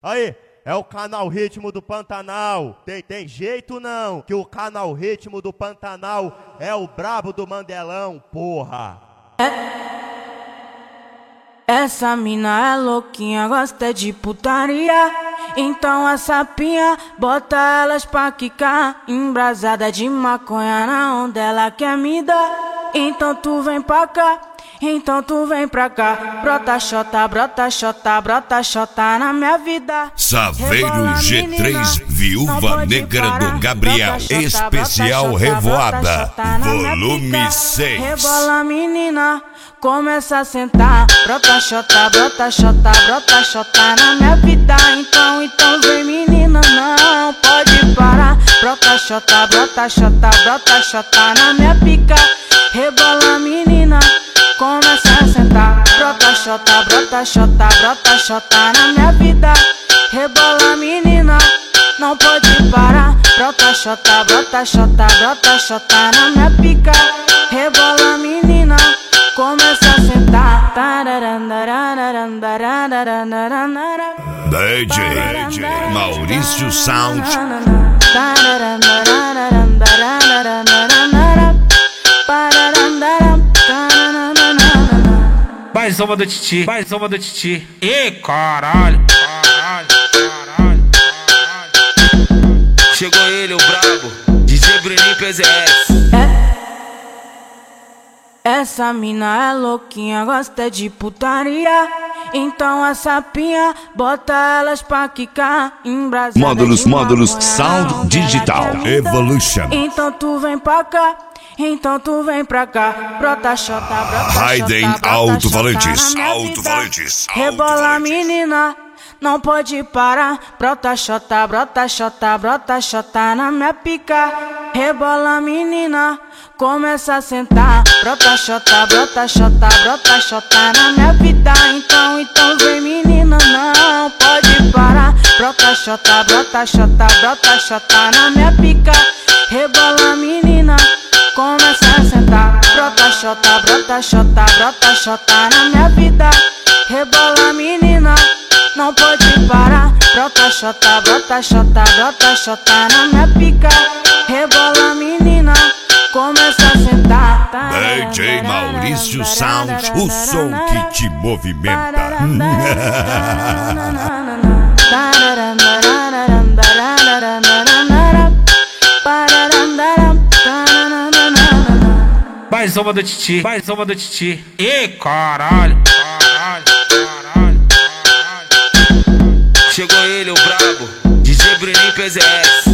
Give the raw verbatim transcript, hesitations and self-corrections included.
Aí, é o canal Ritmo do Pantanal. Tem, tem jeito não, que o canal Ritmo do Pantanal é o brabo do Mandelão, porra. É. Essa mina é louquinha, gosta de putaria. Então a sapinha, bota elas pra quicar. Embrasada de maconha na onda, ela quer me dar. Então tu vem pra cá, então tu vem pra cá. Brota xota, brota xota, brota xota na minha vida. Saveiro G três, Viúva Negra do Gabriel, especial Revoada, volume seis. Rebola menina, começa a sentar. Brota xota, brota xota, brota xota na minha vida. Então, então vem menina, não pode parar. Brota xota, brota xota, brota xota na minha pica. Rebola menina, começa a sentar. Brota xota, brota xota, brota xota na minha vida. Rebola menina, não pode parar. Brota xota, brota xota, brota xota na minha pica. Rebola menina, começa a sentar. D J Maurício Sound. Mais uma do Titi, mais uma do Titi. E caralho, caralho, caralho, caralho. Chegou ele, o brabo, D J Bruninho P Z S. É. Essa mina é louquinha, gosta de putaria. Então a sapinha, bota elas pra quicar. Embrasada Módulos, de módulos, maconha, Sound Digital Evolution. Então tu vem pra cá, então tu vem pra cá. Brota xota, brota xota, Raiden brota Alto-Valentes, xota na minha Alto-Valentes, vida. Rebola Alto-Valentes. menina, não pode parar. Brota xota, brota xota, brota xota na minha pica. Rebola menina, começa a sentar. Brota xota, brota xota, brota xota na minha vida. Então, então vem menina, não pode parar. Brota xota, brota xota, brota xota na minha pica. Rebola menina, começa a sentar. Brota xota, brota xota, brota xota na minha vida. Rebola menina, não pode parar. Brota xota, brota xota, brota xota na minha pica. Rebola menina, começa a sentar. D J Maurício Sound, o som que te movimenta. Mais uma do Titi, mais uma do Titi. E caralho, caralho, caralho, caralho. Chegou ele, o brabo, D J Bruninho P Z S.